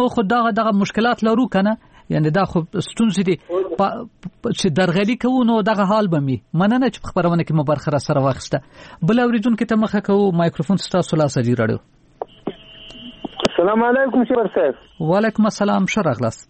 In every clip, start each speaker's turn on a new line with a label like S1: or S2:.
S1: پښتو خو دغه مشکلات لرو کنه، یعنی دا خو ستونزې دي چې درغلي کوو نو دغه حال به می مننه چې خبرونه کې مو برخه را سره واخسته. بل اوریدونکو ته مخه کوو، مایکروفون ستاسو لاس دی راډیو.
S2: السلام علیکم شبر صاحب.
S1: وعلیکم السلام، شرغلاست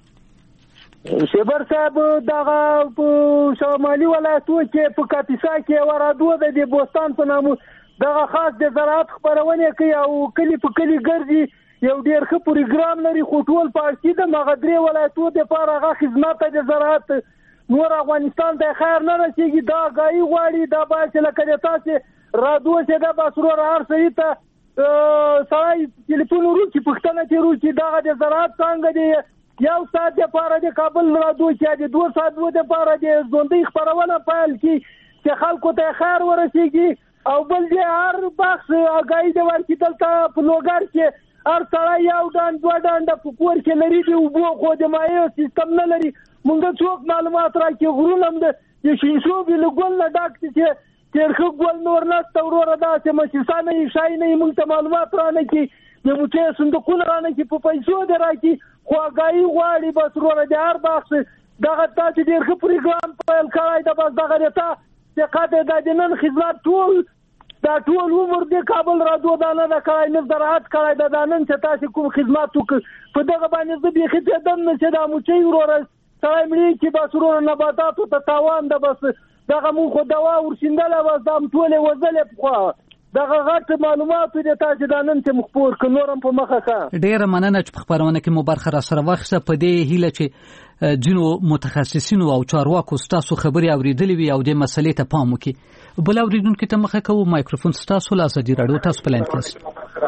S2: شبر صاحب. دغه شمالي ولایتو کې په کاپیسا کې ورادو د بوستان په نامو دغه خاص د زراعت خبرونه کوي او کلی په کلی ګرځي، یو ډیر ښه پروګرام لري خو ټول پارتي د مغدري ولایتو د لپاره هغه خدمات د زراعت نور افغانستان ته خیر نه رسیږي. دا غاي غواړي دا باید لکه تاسو رادو چې دا باسرور هر څه ته سړی ټلیفون وروکي پښتنه کې وروکي دغه د زراعت څنګه دی یو ساعت د پاره د کابل رادو چې د 2 ساعت د پاره د ژوندۍ خبرونه پایل کی چې خلکو ته خیر ورسیږي. او بل دی هر بخش اگاهی د ورکی دلته په لوګر کې هر سړی یو ډان دوه ډان د پکور کې لري دی او بو خو د مایو سیستم نه لري. مونږ څوک معلومات راکې غرونم د شیشو بل ګول نه ډاک چې ترخه ګول نور نه تورور دا چې مشسانه شای نه مونږ ته معلومات رانه کې د موټه صندوقونه رانه کې په پیسو درایي خو اگاهی غواړي بس ورور د هر بخش دغه تاسو ډیر ښه پروګرام پیل کړی دا بس دغه رته چې قاعده د جنن خدمات ټول دا ټول عمر د کابل رادیو دانه د کړای نه زراعت کړای د دانن چې تاسو کوم خدمات وکړ په دغه باندې د بيخي ته دم چې دا موچي ورور سره ملي چې بس ورور نباتات ته تاوان ده بس دغه مو خو دوا ورشندل بس دام ټول وزل په دغه غټ معلومات د تاسو دانن ته مخبور ک نورم په مخه کا.
S1: ډیر مننه چې خبرونه کې مو برخه را سره واخصه په دې هیله چې جنو متخصصین او چارواکو ستاسو خبري اوریدلې وي او د مسلې ته پام وکړي. بل اوریدونکو ته مخه کوو، مایکروفون ستاسو لاس دی راډیو تاسو پلان کړئ.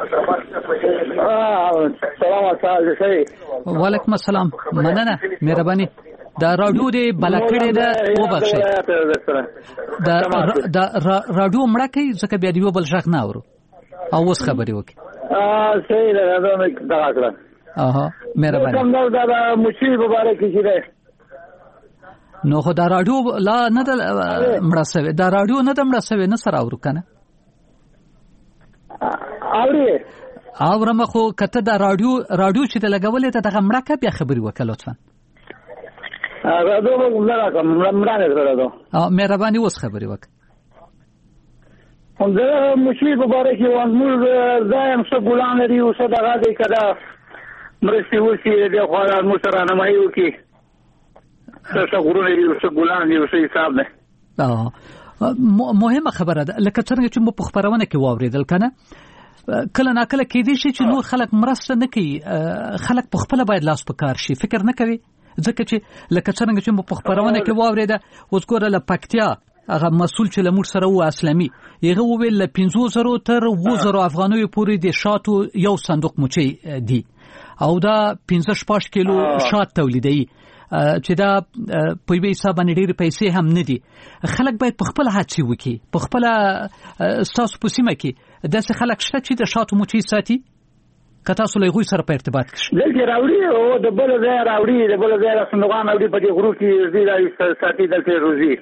S2: سلام
S1: وعلیکم السلام، مننه مهرباني. دا راډیو دی بلکړه ده وبخښه دا راډیو مړه کوي ځکه بیا دیو بل ځخ نه اورو او اوس خبري وکي.
S2: صحیح ده دا دا کړه.
S1: مهرباني.
S2: کوم دا مچي مبارک شي ده.
S1: نو خو دا راډیو لا نه مړه سوي، دا راډیو نه مړه سوي نه سره اورو کنه. اورم خو کته دا راډیو چې د لګولې ته دغه مړه کا بیا خبري وکړه لطفا.
S2: راډیو مړه نه راډیو.
S1: مهرباني اوس خبري وکړه.
S2: هم دا مچي مبارک یو موږ زایم څه ګلان لري او څه دغه دی کړه مرستي وسی د خو مو سره نه مایو کی څه غرونه لري او څه ګلان لري او څه حساب ده.
S1: مهمه خبره ده لکه څنګه چې مو په خبرونه کې واوریدل کنه کله نا کله کې دي چې نور خلک مرسته نه کوي، خلک په خپل باید لاس په کار شي، فکر نه کوي ځکه چې لکه څنګه چې مو په خبرونه کې واوریده اوس ګوره له پکتیا هغه مسول چې لمر سره و اسلامي یغه ویل له 500 تر 2000 افغانیو پورې د شاتو یو صندوق موچي دی او دا 15 کیلو شات تولیدي چې دا په یوه حساب باندې ډېر پیسې هم نه دي. خلک باید په خپل هڅه وکړي، په خپل تاسو په سیمه کې داسې خلک شته چې د شاتو موچي ساتي کته سره لغوي سره په ارتباط کې
S2: دلته راوړي او د بل ځای راوړي د بل ځای صندوقان راوړي په دې غرو کې زیرا ساتي دلته روزي.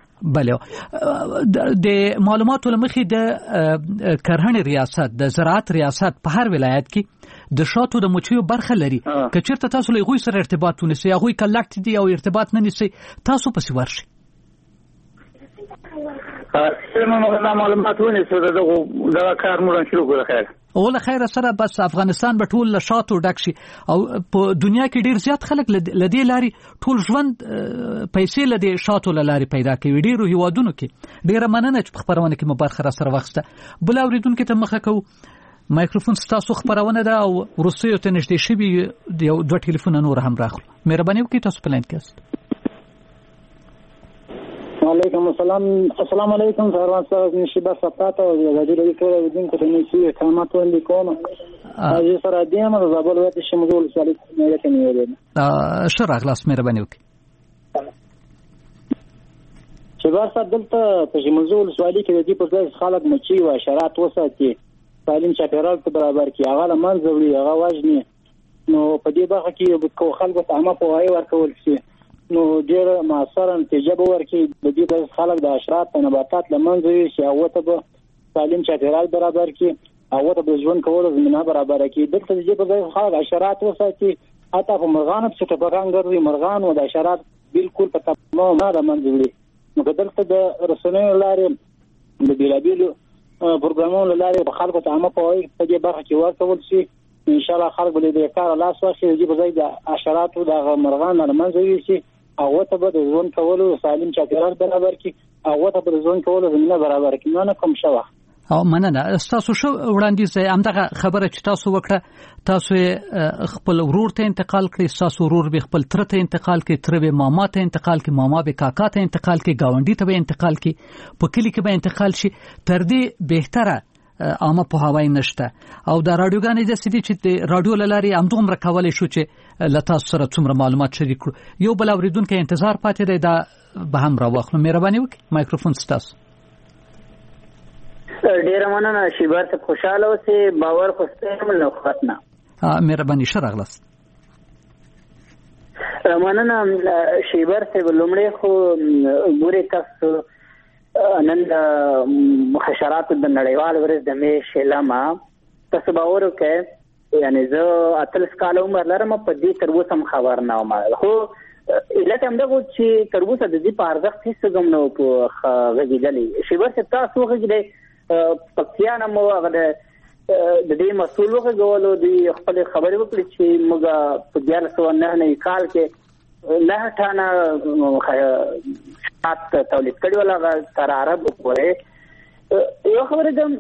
S1: بله د معلوماتو لمخې د کرهڼې ریاست د زراعت ریاست په هر ولایت کې د شاتو د موچیو برخه لري. که چیرته تاسو له غوي سره ارتباط ونیسئ هغه کلکټ دی او ارتباط نه نیسئ تاسو پسې ورشي.
S2: معلومات ونیسئ دا کار مونږ شروع کړو. خیر
S1: اوله خیر سره بس افغانستان به ټول شاتو ډک شي او په دنیا کې ډیر زیات خلک لدی لاري ټول ژوند پیسې لدی شاتو لاري پیدا کوي. ډیرو هیوادونو کې ډیره مننه چې خبرونه کې مبارخه سره وخته. بل اوریدونکو ته مخه کو، مایکروفون ستاسو خبرونه ده او ورسېو ته نږدې شوي یو دوه ټلیفون نور هم راخلو. مهرباني وکړئ تاسو پلان کاست.
S3: وعلیکم السلام. السلام علیکم سروان صاحب نشبه صفات او د دې ټول دین ته نشي کلمات وړاندې کوم. اجازه سره دیم د زابل وخت شمول سوالي نه کوي ویل.
S1: شرح خلاص مهرباني وکړئ.
S3: چې ورته دلته په شمول سوالي کې د دې په ځای خلک مچي او حشرات وساتي سالم چاپیرال ته برابر کی هغه لمن زوري هغه واجني نو په دې برخه کې به خلکو ته عامه پوهاوی ورکول شي نو ډېر معاصره نتیجه به ورکړي. د دې خلک د حشرات او نباتات لمن زوري شي هغه ته به سالم چاپیرال برابر کی او ته د ژوند کولو زمينه برابر کړي. دلته چې په ځای خلک حشرات وساتي، حتی په مرغانو چې ټپغان ګرځي، مرغان او د حشرات بالکل په تمام نه منځوي. نو دلته د رسنیو لارې د بیلابیلو پروګرامونو لارې په خلکو ته عامه پوهاوی په دې برخه کې ورکول شي. ان شاء الله خلک به د کار لاس واخلي، چې په ځای د حشرات او د مرغان نه منځوي شي، او ته به د ژوند کولو سالم چاپیریال برابر کړي، او ته به د ژوند کولو زمينه برابر کړي. نه کوم شوه
S1: او مننه تاسو شو وړاندیز همدغه خبره چې تاسو وکړه، تاسو خپل ورور ته انتقال کړی، تاسو ورور به خپل تر ته انتقال کړي، تر به ماما ته انتقال کړي، ماما به کاکا ته انتقال کړي، گاونډي ته به انتقال کړي، په کلی کې به انتقال شي. تر دې بهتره عامه پوهاوی نشته. او د رادیوګانې د سړي چې د رادیو لاري همدومره کولای شو چې لته سره څومره معلومات شریک کړو. یو بل اوریدونکو انتظار پاتې دی، دا به هم راوخلو. مهرباني وکړئ مایکروفون ستاسو.
S4: ډیره مننه شیبر ته، خوشاله اوسئ، باور خوسته مل وختنه.
S1: مهرباني شرغلست.
S4: مننه شیبر ته لومړی خو ګوري تاسو نن د حشرات د نړیوال ورځ د مې شلما تاسو باور وکړئ، یعنی زه اتلس کال عمر لرم، په دې تر اوسه خبر نه وم. خو علت هم دغه چې تر اوسه د دې په ارزښت هیڅ هم نه په غږیدلی. شیبر ته تاسو غږیدلی پکتیا نه مو هغه د دې مسؤل وغږولو، د خپل خبرې وکړي چې موږ په 1999 کال کې 9 ټانه شات تولید کړي ولا تر عرب پورې. یو خبره د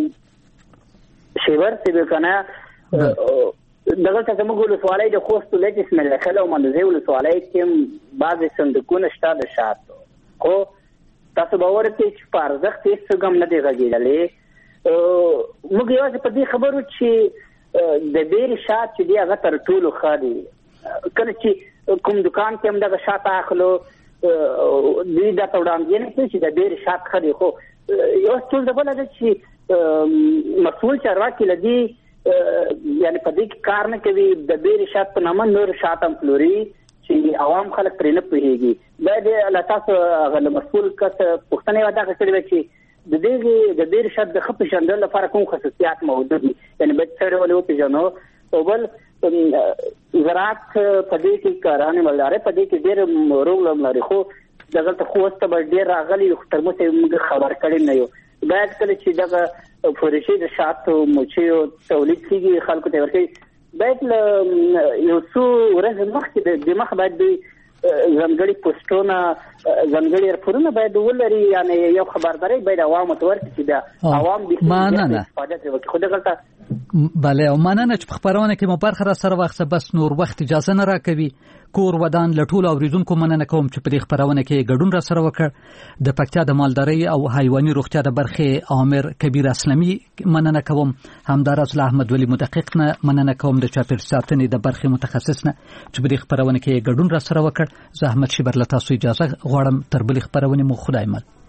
S4: شیبر څه کنه دغه څنګه موږ له سوالای د خوست ولایت اسم الله خلو منځه ول سوالای کې بعض صندوقونه شته د شاتو. خو تاسو باور کوئ چې په ارزښت هیڅ څه نه دی غږیدلی. موږ یوازې په دې خبرو چې د ډېر شات چې دی هغه تر ټولو ښه دی. کله چې کوم دکان کې هم دغه شات اخلو دوی دا وړاندې نه کوي چې د ډېر شات ښه دی. خو یو څه بله ده چې مسؤل چارواکي له دې یعنی په دې کې کار نه کوي. د ډېر شات په نامه نور شات هم پلوري چې عوام خلک پرې نه پوهېږي. دا د تاسو هغه مسؤل کس پوښتنه یې دا کړې وه چې د دې شات د ښه پېژندلو لپاره کوم خصوصیات موجود دي، یعنی باید سړی ولې وپېژنو. او بل زراعت په دې کې کارانې مالدارۍ په دې کې ډېر رول هم لري. خو دغلته خوست ته به ډېر راغلي، تر اوسه موږ خبر کړي نه یو. باید کله چې دغه فورشي د شاتو مچیو تولید کېږي خلکو ته ورکوي، باید یو څو ورځې مخکې د مخ باید دوی ځانګړي پوسټونه ځانګړي راپورونه باید ولري، یعنی یو خبرداری باید عوامو ته ورکړي چې د عوام د استفاده ترې وکړي. خو دغلته
S1: بله او مننه چې په خپرونه کې مو برخه را سره واخیسته. بس نور وخت اجازه نه راکوي. کور ودان له ټولو اوریدونکو مننه کوم چې په دې خپرونه کې ګډون را سره وکړ. د پکتیا د مالدارۍ او حیواني روغتیا د برخې عامر کبیر اسلامي مننه کوم. همداراز له احمد ولی مدقق نه مننه کوم، د چاپیریال ساتنې د برخې متخصص نه چې په دې خپرونه کې ګډون را سره وکړ. زه احمد شیبر له تاسو اجازه غواړم. تر بلې خپرونې مو خدای مل.